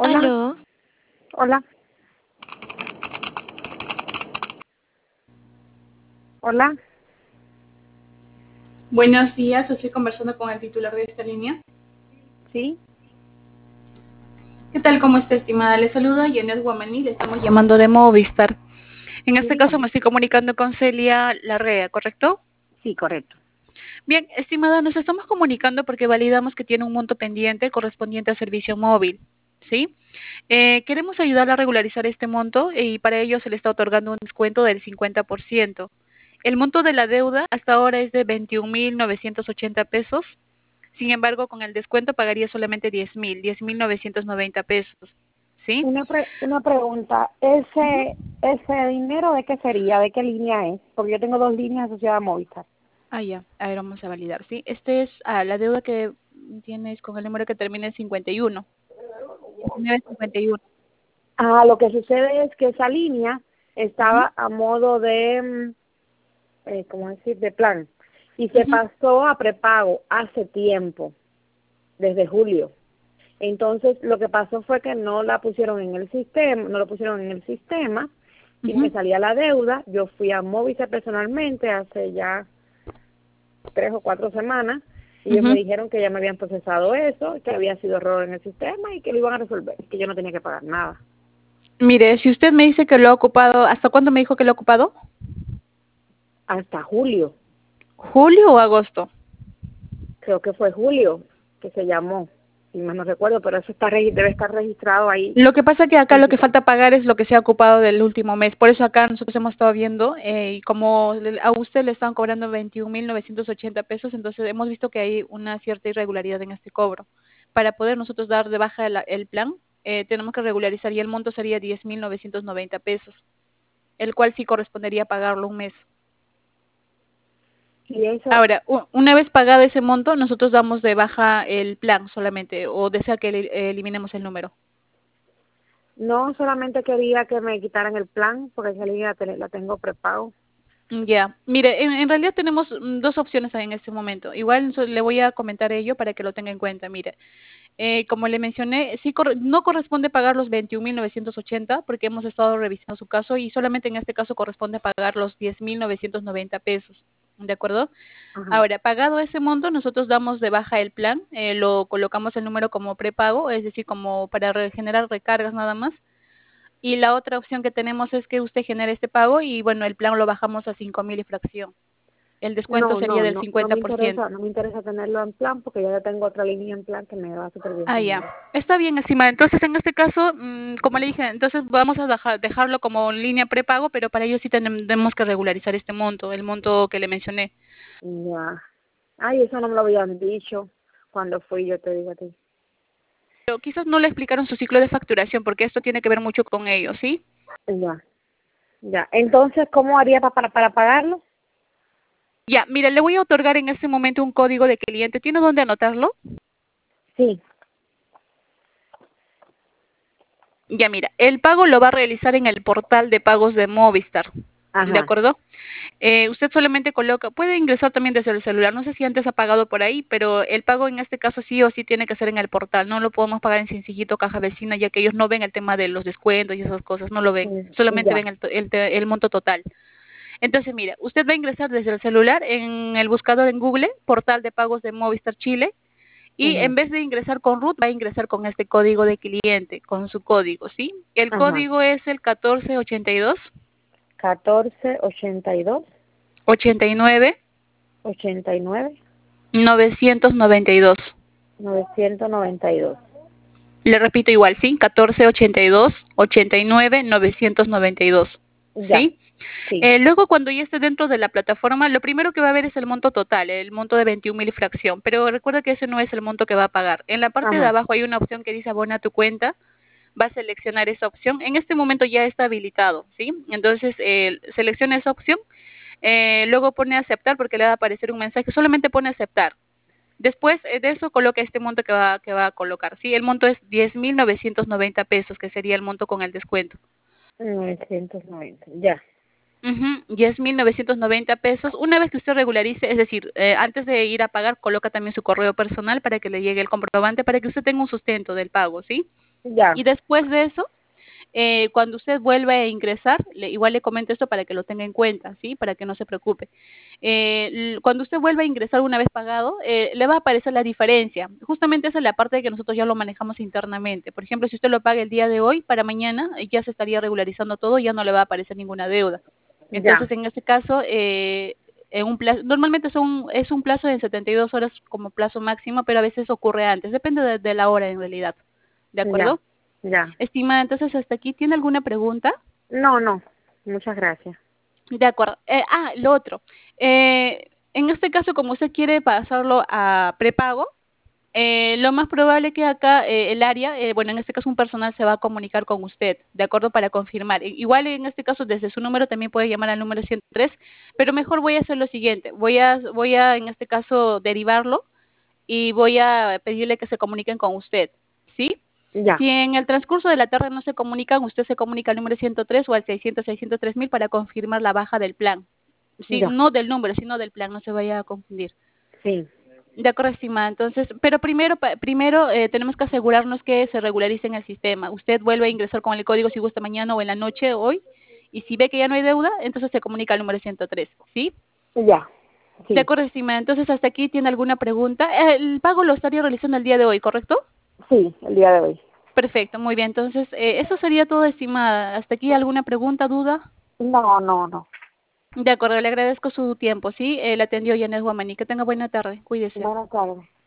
Hola, Aló, hola, hola. Buenos días, estoy conversando con el titular de esta línea. Sí, ¿Qué tal? ¿Cómo está, estimada? Le saluda Janet Guamani, le estamos llamando de Movistar. En sí, este caso dígame. me estoy comunicando con Celia Larrea, ¿correcto? Sí, correcto. Bien, estimada, nos estamos comunicando porque validamos que tiene un monto pendiente correspondiente a servicio móvil, ¿sí? Queremos ayudarla a regularizar este monto y para ello se le está otorgando un descuento del 50%. El monto de la deuda hasta ahora es de 21.980 pesos. Sin embargo, con el descuento pagaría solamente 10.990 pesos, ¿sí? Una pregunta. Ujú. ¿Ese dinero de qué sería? ¿De qué línea es? Porque yo tengo dos líneas asociadas a Movistar. Ah, ya. A ver, vamos a validar, ¿sí? Este es la deuda que tienes con el número que termina en 51. 1951. Lo que sucede es que esa línea Ujú, estaba a modo de, ¿cómo decir? De plan. Y se ujú, pasó a prepago hace tiempo, desde julio. Entonces, lo que pasó fue que no la pusieron en el sistema, no lo pusieron en el sistema y me ujú. salía la deuda. Yo fui a Movistar personalmente hace ya 3 o 4 semanas y ellos me Ujú. dijeron que ya me habían procesado eso, que había sido error en el sistema y que lo iban a resolver, que yo no tenía que pagar nada. Mire, si usted me dice que lo ha ocupado, ¿hasta cuándo me dijo que lo ha ocupado? Hasta julio, ¿Julio o agosto? creo que fue julio que se llamó, si más no recuerdo, pero eso debe estar registrado ahí Lo que pasa que acá en el lo que sistema. falta pagar es lo que se ha ocupado del último mes. Por eso acá nosotros hemos estado viendo y como a usted le están cobrando 21.980 pesos, entonces hemos visto que hay una cierta irregularidad en este cobro. Para poder nosotros dar de baja el plan, tenemos que regularizar y el monto sería 10.990 pesos, el cual sí correspondería pagarlo un mes. Y eso, Ahora, una vez pagado ese monto, nosotros damos de baja el plan solamente o desea que eliminemos el número. no solamente quería que me quitaran el plan, porque esa línea la tengo prepago. Ya, mire, en realidad tenemos dos opciones en este momento. Igual le voy a comentar ello para que lo tenga en cuenta. Mire, como le mencioné, sí no corresponde pagar los 21.980 porque hemos estado revisando su caso y solamente en este caso corresponde pagar los 10.990 pesos. ¿De acuerdo? Ajá. Ahora, pagado ese monto, nosotros damos de baja el plan, lo colocamos el número como prepago, es decir, como para generar recargas nada más. Y la otra opción que tenemos es que usted genere este pago y bueno, el plan lo bajamos a 5.000 y fracción. El descuento sería del No me 50%. interesa, no me interesa tenerlo en plan porque ya tengo otra línea en plan que me va súper bien Ah, con ya. ellos. Está bien, estimada. Entonces, en este caso, como le dije, entonces vamos a dejarlo como línea prepago, pero para ello sí tenemos que regularizar este monto, el monto que le mencioné. Ya. Ay, eso no me lo habían dicho cuando fui, yo te digo a ti. Pero quizás no le explicaron su ciclo de facturación, porque esto tiene que ver mucho con ello, ¿sí? Ya, ya. Entonces, ¿cómo haría para pagarlo? Ya, mire, le voy a otorgar en este momento un código de cliente. ¿Tiene dónde anotarlo? Sí. Ya, mira, el pago lo va a realizar en el portal de pagos de Movistar. ¿De Ajá. acuerdo? Usted solamente coloca, puede ingresar también desde el celular, no sé si antes ha pagado por ahí, pero el pago en este caso sí o sí tiene que ser en el portal, no lo podemos pagar en Sencillito, Caja Vecina, ya que ellos no ven el tema de los descuentos y esas cosas, no lo ven, solamente Ya. ven el monto total. Entonces, mira, usted va a ingresar desde el celular en el buscador en Google, portal de pagos de Movistar Chile, y Ajá. en vez de ingresar con root, va a ingresar con este código de cliente, con su código, ¿sí? El Ajá. código es el 1482 1482 89 89 992. 992. Le repito igual, ¿sí? 1482 89 992. Ya. ¿Sí? Sí. Luego, cuando ya esté dentro de la plataforma, lo primero que va a ver es el monto total, el monto de 21.000 y fracción, pero recuerda que ese no es el monto que va a pagar. En la parte de Ajá. abajo hay una opción que dice abona tu cuenta, va a seleccionar esa opción. En este momento ya está habilitado, ¿sí? Entonces, selecciona esa opción, luego pone aceptar porque le va a aparecer un mensaje, solamente pone aceptar. Después de eso coloca este monto que va a colocar, ¿sí? El monto es 10.990 pesos, que sería el monto con el descuento. 990. Ya. Ujú, 10.990 pesos. Una vez que usted regularice, es decir, antes de ir a pagar, coloca también su correo personal para que le llegue el comprobante, para que usted tenga un sustento del pago, ¿sí? Ya, Y después de eso, cuando usted vuelva a ingresar, igual le comento esto para que lo tenga en cuenta, ¿sí? Para que no se preocupe. Cuando usted vuelva a ingresar una vez pagado, le va a aparecer la diferencia. Justamente esa es la parte de que nosotros ya lo manejamos internamente. Por ejemplo, si usted lo paga el día de hoy, para mañana ya se estaría regularizando todo, ya no le va a aparecer ninguna deuda. ya, Entonces, en este caso, en un plazo, normalmente es un plazo de 72 horas como plazo máximo, pero a veces ocurre antes, depende de la hora en realidad. ¿De ya, acuerdo? ya. Estimada, entonces hasta aquí, ¿tiene alguna pregunta? No, no, muchas gracias. De acuerdo. Lo otro. En este caso, como usted quiere pasarlo a prepago, lo más probable que acá el área, bueno, en este caso un personal se va a comunicar con usted, ¿de acuerdo? Para confirmar. Igual en este caso desde su número también puede llamar al número 103, pero mejor voy a hacer lo siguiente. Voy a en este caso derivarlo y voy a pedirle que se comuniquen con usted, ¿sí? Ya, Si en el transcurso de la tarde no se comunican, usted se comunica al número 103 o al 600-603.000 para confirmar la baja del plan. Sí, ya, no del número, sino del plan, no se vaya a confundir. sí, De acuerdo, estimada. Entonces, pero primero tenemos que asegurarnos que se regularice en el sistema. Usted vuelve a ingresar con el código si gusta mañana o en la noche hoy, y si ve que ya no hay deuda, entonces se comunica al número 103, ¿sí? ya, De sí, acuerdo, estimada. Entonces, hasta aquí tiene alguna pregunta. El pago lo estaría realizando el día de hoy, ¿correcto? sí, el día de hoy. Perfecto, muy bien. Entonces, eso sería todo, estimada. ¿Hasta aquí alguna pregunta, duda? No, no, no. De acuerdo, le agradezco su tiempo, ¿sí? Le atendió Yanet Guamaní. Que tenga buena tarde. Cuídese. Buenas tardes.